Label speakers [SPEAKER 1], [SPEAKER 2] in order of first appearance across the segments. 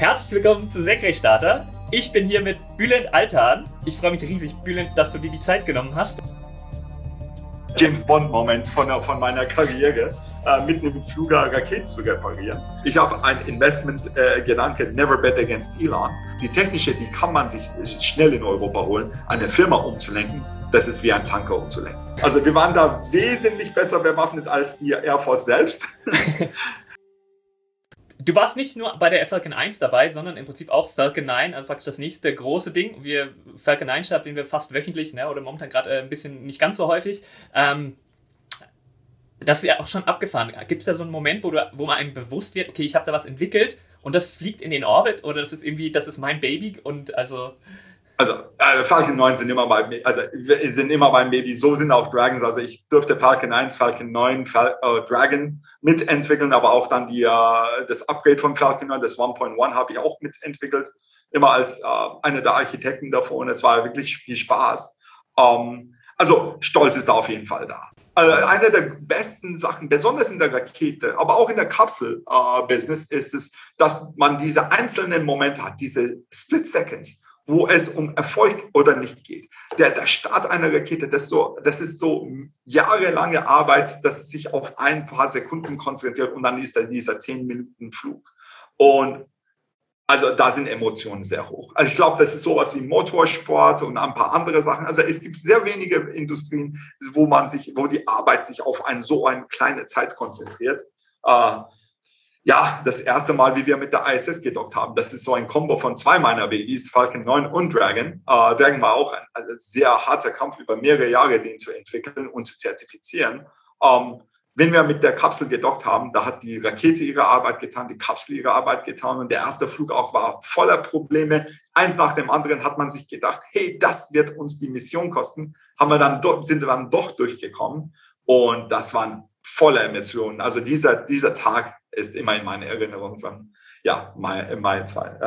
[SPEAKER 1] Herzlich willkommen zu Senkrechtstarter. Ich bin hier mit Bülent Altan. Ich freue mich riesig, Bülent, dass du dir die Zeit genommen hast.
[SPEAKER 2] James Bond-Moment von meiner Karriere, mitten im Flug Raketen zu reparieren. Ich habe ein Investment-Gedanke, never bet against Elon. Die technische, die kann man sich schnell in Europa holen. Eine Firma umzulenken, das ist wie ein Tanker umzulenken. Also wir waren da wesentlich besser bewaffnet als die Air Force selbst.
[SPEAKER 1] Du warst nicht nur bei der Falcon 1 dabei, sondern im Prinzip auch Falcon 9, also praktisch das nächste große Ding. Falcon 9 Start sehen wir fast wöchentlich, ne, oder momentan gerade ein bisschen nicht ganz so häufig. Das ist ja auch schon abgefahren. Gibt es da so einen Moment, wo man einem bewusst wird, okay, ich habe da was entwickelt und das fliegt in den Orbit oder das ist mein Baby und also
[SPEAKER 2] Falcon 9 sind immer mein Baby. So sind auch Dragons. Also ich durfte Falcon 1, Falcon 9, Dragon mitentwickeln, aber auch dann das Upgrade von Falcon 9, das 1.1 habe ich auch mitentwickelt. Immer als einer der Architekten davon. Und es war wirklich viel Spaß. Also Stolz ist da auf jeden Fall da. Also eine der besten Sachen, besonders in der Rakete, aber auch in der Kapsel-Business, ist es, dass man diese einzelnen Momente hat, diese Split Seconds, wo es um Erfolg oder nicht geht. Der Start einer Rakete, das ist so jahrelange Arbeit, das sich auf ein paar Sekunden konzentriert und dann ist da dieser 10-Minuten-Flug. Und also da sind Emotionen sehr hoch. Also ich glaube, das ist sowas wie Motorsport und ein paar andere Sachen. Also es gibt sehr wenige Industrien, wo die Arbeit sich auf so eine kleine Zeit konzentriert. Ja, das erste Mal, wie wir mit der ISS gedockt haben, das ist so ein Kombo von zwei meiner Babys, Falcon 9 und Dragon. Dragon war auch ein sehr harter Kampf über mehrere Jahre, den zu entwickeln und zu zertifizieren. Wenn wir mit der Kapsel gedockt haben, da hat die Rakete ihre Arbeit getan, die Kapsel ihre Arbeit getan und der erste Flug auch war voller Probleme. Eins nach dem anderen hat man sich gedacht, hey, das wird uns die Mission kosten. Sind wir dann doch durchgekommen und das waren voller Emotionen. Also dieser Tag ist immer in meiner Erinnerung von Mai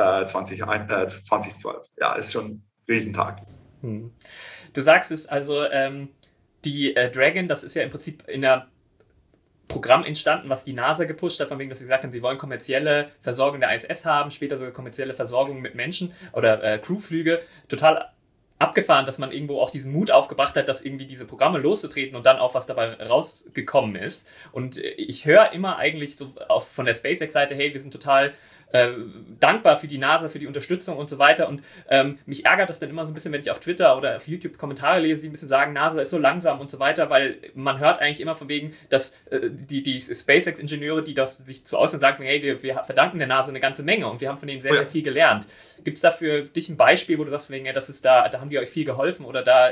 [SPEAKER 2] 2012. Ja, ist schon ein Riesentag.
[SPEAKER 1] Du sagst es, also die Dragon, das ist ja im Prinzip in der Programm entstanden, was die NASA gepusht hat, von wegen, dass sie gesagt haben, sie wollen kommerzielle Versorgung der ISS haben, später sogar kommerzielle Versorgung mit Menschen oder Crewflüge. Total abgefahren, dass man irgendwo auch diesen Mut aufgebracht hat, dass irgendwie diese Programme loszutreten und dann auch was dabei rausgekommen ist. Und ich höre immer eigentlich so von der SpaceX-Seite, hey, wir sind total dankbar für die NASA, für die Unterstützung und so weiter. Und mich ärgert das dann immer so ein bisschen, wenn ich auf Twitter oder auf YouTube Kommentare lese, die ein bisschen sagen, NASA ist so langsam und so weiter, weil man hört eigentlich immer von wegen, dass die SpaceX-Ingenieure, die das sich zu äußern sagen, hey, wir verdanken der NASA eine ganze Menge und wir haben von denen sehr, sehr viel gelernt. Gibt es da für dich ein Beispiel, wo du sagst, ja, das ist da haben die euch viel geholfen oder da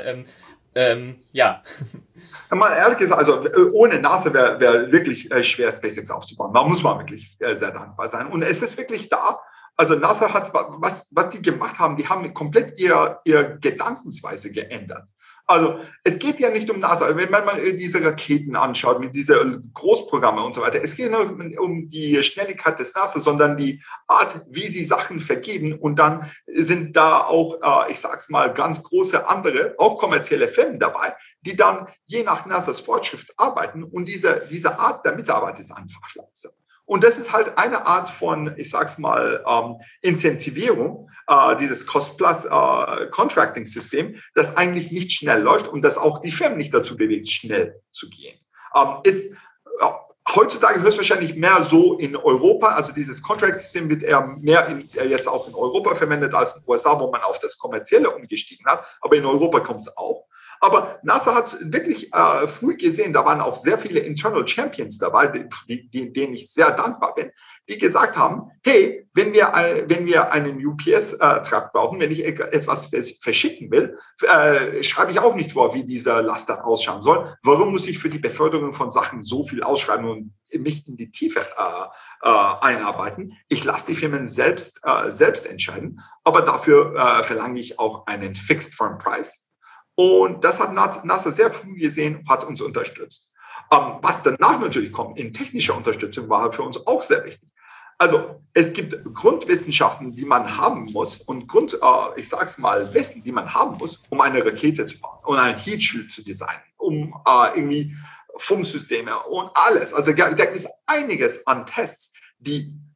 [SPEAKER 1] ja.
[SPEAKER 2] Mal ehrlich gesagt, also ohne NASA wäre wirklich schwer, SpaceX aufzubauen. Da muss man wirklich sehr dankbar sein. Und es ist wirklich da. Also NASA hat, was die gemacht haben, die haben komplett ihr Gedankensweise geändert. Also es geht ja nicht um NASA, wenn man diese Raketen anschaut, mit diesen Großprogrammen und so weiter, es geht nicht um die Schnelligkeit des NASA, sondern die Art, wie sie Sachen vergeben. Und dann sind da auch, ich sag's mal, ganz große andere, auch kommerzielle Firmen dabei, die dann je nach NASAs Vorschrift arbeiten. Und diese Art der Mitarbeit ist einfach langsam. Und das ist halt eine Art von, ich sag's mal, Incentivierung, dieses Cost-Plus-Contracting-System, das eigentlich nicht schnell läuft und das auch die Firmen nicht dazu bewegt, schnell zu gehen. Ist heutzutage höchstwahrscheinlich mehr so in Europa, also dieses Contract-System wird eher mehr jetzt auch in Europa verwendet als in den USA, wo man auf das Kommerzielle umgestiegen hat, aber in Europa kommt es auch. Aber NASA hat wirklich früh gesehen, da waren auch sehr viele Internal Champions dabei, denen ich sehr dankbar bin, die gesagt haben, hey, wenn wir einen UPS-Truck brauchen, wenn ich etwas verschicken will, schreibe ich auch nicht vor, wie dieser Laster ausschauen soll. Warum muss ich für die Beförderung von Sachen so viel ausschreiben und mich in die Tiefe einarbeiten? Ich lasse die Firmen selbst entscheiden, aber dafür verlange ich auch einen Fixed Firm Price. Und das hat NASA sehr früh gesehen und hat uns unterstützt. Was danach natürlich kommt, in technischer Unterstützung, war für uns auch sehr wichtig. Also es gibt Grundwissenschaften, die man haben muss und Wissen, die man haben muss, um eine Rakete zu bauen und ein Heat Shield zu designen, um irgendwie Funksysteme und alles. Also da gibt es einiges an Tests, die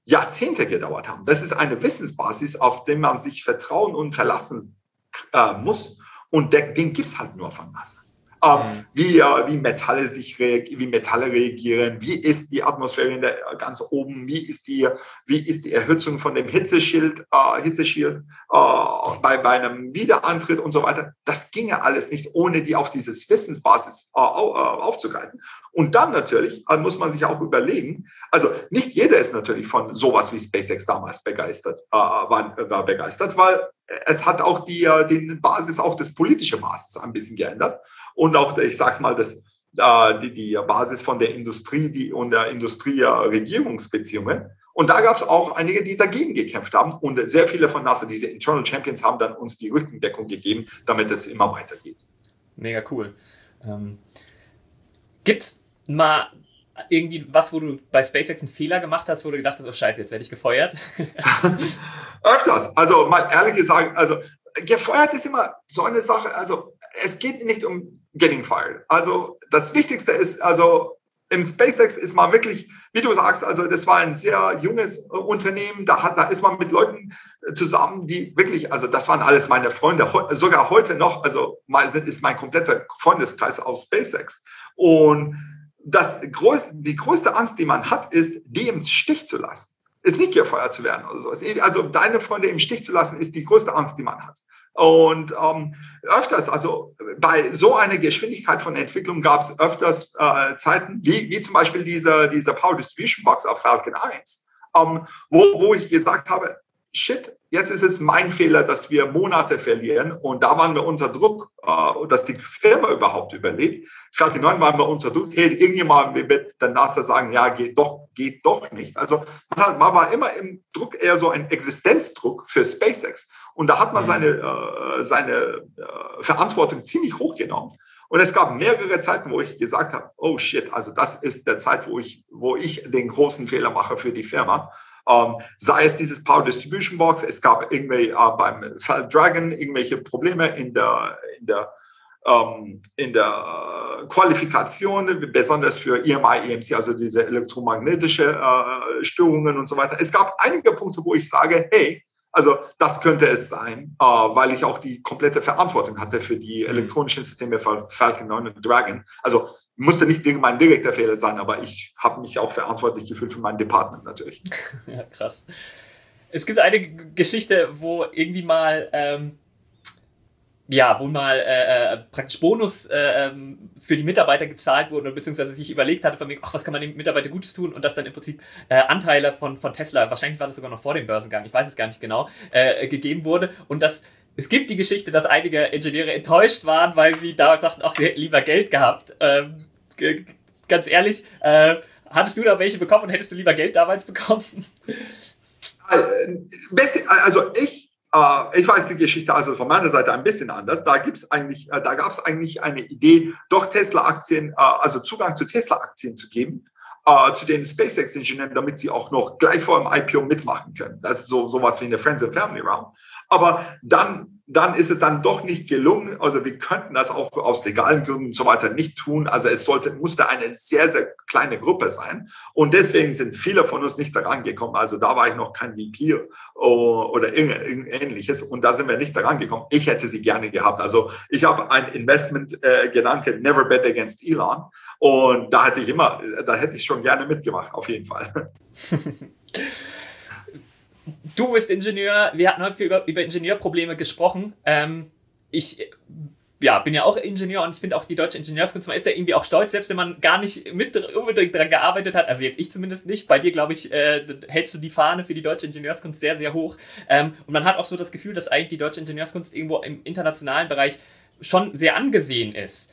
[SPEAKER 2] Jahrzehnte gedauert haben. Das ist eine Wissensbasis, auf der man sich vertrauen und verlassen muss. Und den gibt es halt nur von NASA. Wie Metalle reagieren, wie ist die Atmosphäre ganz oben, wie ist die Erhitzung von dem Hitzeschild bei einem Wiederantritt und so weiter. Das ginge alles nicht, ohne die auf dieses Wissensbasis aufzugreifen. Und dann natürlich muss man sich auch überlegen, also nicht jeder ist natürlich von sowas wie SpaceX damals begeistert, war begeistert, weil es hat auch die Basis, auch das politische Basis ein bisschen geändert. Und auch, ich sag's mal, die Basis von der Industrie und der Industrie-Regierungsbeziehungen. Und da gab es auch einige, die dagegen gekämpft haben. Und sehr viele von NASA, diese Internal Champions, haben dann uns die Rückendeckung gegeben, damit es immer weitergeht.
[SPEAKER 1] Mega cool. Gibt's mal irgendwie was, wo du bei SpaceX einen Fehler gemacht hast, wo du gedacht hast, oh Scheiße, jetzt werde ich gefeuert?
[SPEAKER 2] Öfters. Also mal ehrlich gesagt, also gefeuert ist immer so eine Sache. Also es geht nicht um getting fired. Also das Wichtigste ist, also im SpaceX ist man wirklich, wie du sagst, also das war ein sehr junges Unternehmen. Da ist man mit Leuten zusammen, die wirklich, also das waren alles meine Freunde, sogar heute noch, also ist mein kompletter Freundeskreis aus SpaceX. Und die größte Angst, die man hat, ist, die im Stich zu lassen. Ist nicht gefeuert zu werden oder sowas. Also deine Freunde im Stich zu lassen, ist die größte Angst, die man hat. Und öfters, also bei so einer Geschwindigkeit von Entwicklung gab es öfters Zeiten, wie zum Beispiel diese Power Distribution Box auf Falcon 1, wo ich gesagt habe, shit, jetzt ist es mein Fehler, dass wir Monate verlieren. Und da waren wir unter Druck, dass die Firma überhaupt überlebt. Falcon 9 waren wir unter Druck. Hey, irgendjemand wird der NASA sagen, ja, geht doch nicht. Also man war immer im Druck, eher so ein Existenzdruck für SpaceX. Und da hat man seine Verantwortung ziemlich hochgenommen. Und es gab mehrere Zeiten, wo ich gesagt habe, oh shit, also das ist der Zeit, wo ich den großen Fehler mache für die Firma. Sei es dieses Power Distribution Box, es gab irgendwie beim Dragon irgendwelche Probleme in der Qualifikation, besonders für EMI, EMC, also diese elektromagnetische Störungen und so weiter. Es gab einige Punkte, wo ich sage, hey, also das könnte es sein, weil ich auch die komplette Verantwortung hatte für die elektronischen Systeme von Falcon 9 und Dragon. Also musste nicht mein direkter Fehler sein, aber ich habe mich auch verantwortlich gefühlt für mein Department natürlich.
[SPEAKER 1] Ja, krass. Es gibt eine Geschichte, wo irgendwie mal praktisch Bonus für die Mitarbeiter gezahlt wurde, beziehungsweise sich überlegt hatte, von mir, was kann man den Mitarbeitern Gutes tun, und das dann im Prinzip Anteile von Tesla, wahrscheinlich war das sogar noch vor dem Börsengang, ich weiß es gar nicht genau, gegeben wurde. Und es gibt die Geschichte, dass einige Ingenieure enttäuscht waren, weil sie da sagten, ach, sie hätten lieber Geld gehabt. Ganz ehrlich, hattest du da welche bekommen und hättest du lieber Geld damals bekommen?
[SPEAKER 2] Also ich weiß die Geschichte also von meiner Seite ein bisschen anders. Da gab es eigentlich eine Idee, doch Tesla-Aktien, also Zugang zu Tesla-Aktien zu geben, zu den SpaceX-Ingenieuren, damit sie auch noch gleich vor dem IPO mitmachen können. Das ist sowas wie eine Friends and Family Round. Aber dann ist es dann doch nicht gelungen. Also wir könnten das auch aus legalen Gründen und so weiter nicht tun. Also musste eine sehr, sehr kleine Gruppe sein. Und deswegen sind viele von uns nicht daran gekommen. Also da war ich noch kein VP oder ähnliches. Und da sind wir nicht daran gekommen. Ich hätte sie gerne gehabt. Also ich habe ein Investment-Gedanke, never bet against Elon. Und da hätte ich schon gerne mitgemacht, auf jeden Fall.
[SPEAKER 1] Du bist Ingenieur, wir hatten heute über Ingenieurprobleme gesprochen. Ich bin ja auch Ingenieur und ich finde auch die deutsche Ingenieurskunst, man ist ja irgendwie auch stolz, selbst wenn man gar nicht unbedingt daran gearbeitet hat, also jetzt ich zumindest nicht, bei dir glaube ich, hältst du die Fahne für die deutsche Ingenieurskunst sehr, sehr hoch. Und man hat auch so das Gefühl, dass eigentlich die deutsche Ingenieurskunst irgendwo im internationalen Bereich schon sehr angesehen ist.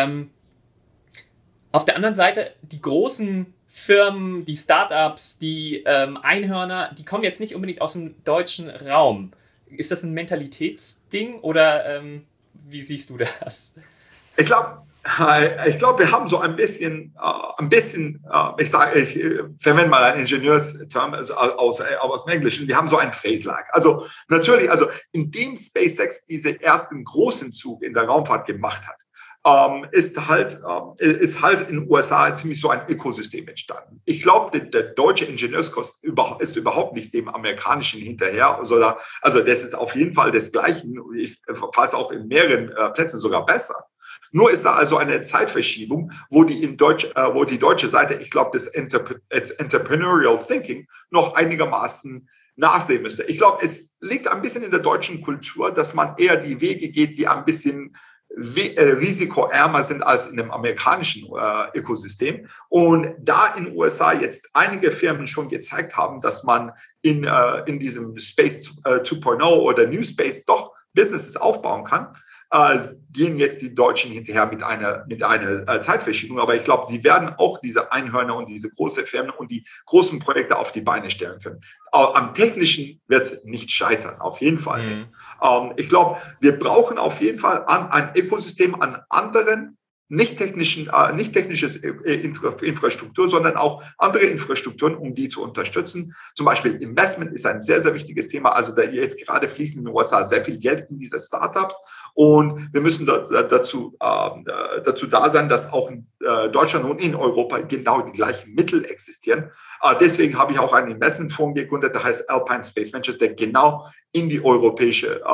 [SPEAKER 1] Auf der anderen Seite, die großen Firmen, die Startups, die Einhörner, die kommen jetzt nicht unbedingt aus dem deutschen Raum. Ist das ein Mentalitätsding oder wie siehst du das? Ich glaube,
[SPEAKER 2] wir haben so ein bisschen, ich verwende mal einen Ingenieursterm aus dem Englischen, wir haben so ein Phase Lag. Also natürlich, indem SpaceX diesen ersten großen Zug in der Raumfahrt gemacht hat, ist halt in den USA ziemlich so ein Ökosystem entstanden. Ich glaube, der deutsche Ingenieurskurs ist überhaupt nicht dem amerikanischen hinterher, sondern, also das ist auf jeden Fall desgleichen, falls auch in mehreren Plätzen sogar besser. Nur ist da also eine Zeitverschiebung, wo die deutsche Seite, ich glaube, das Entrepreneurial Thinking noch einigermaßen nachsehen müsste. Ich glaube, es liegt ein bisschen in der deutschen Kultur, dass man eher die Wege geht, die ein bisschen risikoärmer sind als in dem amerikanischen Ökosystem. Und da in den USA jetzt einige Firmen schon gezeigt haben, dass man in diesem Space 2.0 oder New Space doch Businesses aufbauen kann, gehen jetzt die Deutschen hinterher mit einer Zeitverschiebung. Aber ich glaube, die werden auch diese Einhörner und diese großen Firmen und die großen Projekte auf die Beine stellen können. Am Technischen wird es nicht scheitern, auf jeden Fall nicht. Ich glaube, wir brauchen auf jeden Fall ein Ökosystem an anderen nicht technische Infrastruktur, sondern auch andere Infrastrukturen, um die zu unterstützen. Zum Beispiel Investment ist ein sehr, sehr wichtiges Thema. Also da jetzt gerade fließen in den USA sehr viel Geld in diese Startups. Und wir müssen dazu da sein, dass auch in Deutschland und in Europa genau die gleichen Mittel existieren. Deswegen habe ich auch einen Investmentfonds gegründet, der heißt Alpine Space Ventures, der genau in die europäische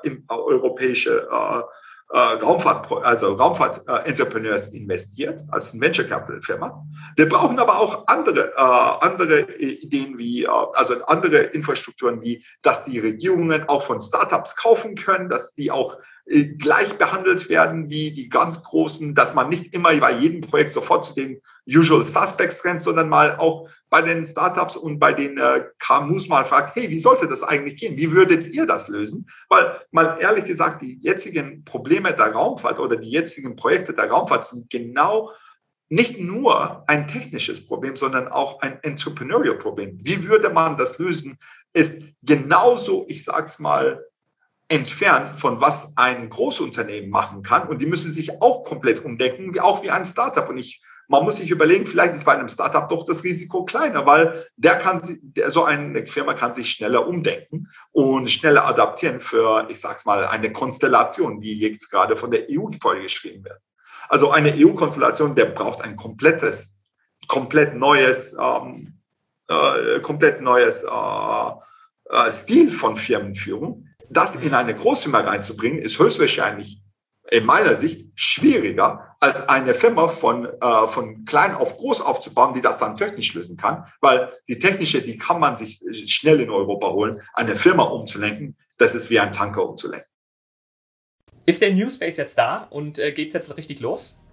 [SPEAKER 2] Raumfahrt-Entrepreneurs investiert, als ein Venture Capital Firma. Wir brauchen aber auch andere Ideen also andere Infrastrukturen, wie, dass die Regierungen auch von Startups kaufen können, dass die auch gleich behandelt werden wie die ganz Großen, dass man nicht immer bei jedem Projekt sofort zu den Usual Suspects rennt, sondern mal auch bei den Startups und bei den KMUs mal fragt, hey, wie sollte das eigentlich gehen? Wie würdet ihr das lösen? Weil mal ehrlich gesagt, die jetzigen Probleme der Raumfahrt oder die jetzigen Projekte der Raumfahrt sind genau nicht nur ein technisches Problem, sondern auch ein Entrepreneurial Problem. Wie würde man das lösen? Ist genauso, ich sag's mal, entfernt von was ein Großunternehmen machen kann. Und die müssen sich auch komplett umdenken, wie ein Startup. Und man muss sich überlegen, vielleicht ist bei einem Startup doch das Risiko kleiner, weil so eine Firma kann sich schneller umdenken und schneller adaptieren für, ich sag's mal, eine Konstellation, wie jetzt gerade von der EU vorgeschrieben wird. Also eine EU-Konstellation, der braucht ein komplett neues Stil von Firmenführung. Das in eine Großfirma reinzubringen, ist höchstwahrscheinlich in meiner Sicht schwieriger, als eine Firma von klein auf groß aufzubauen, die das dann technisch lösen kann, weil die kann man sich schnell in Europa holen. Eine Firma umzulenken, das ist wie ein Tanker umzulenken.
[SPEAKER 1] Ist der New Space jetzt da und geht es jetzt richtig los?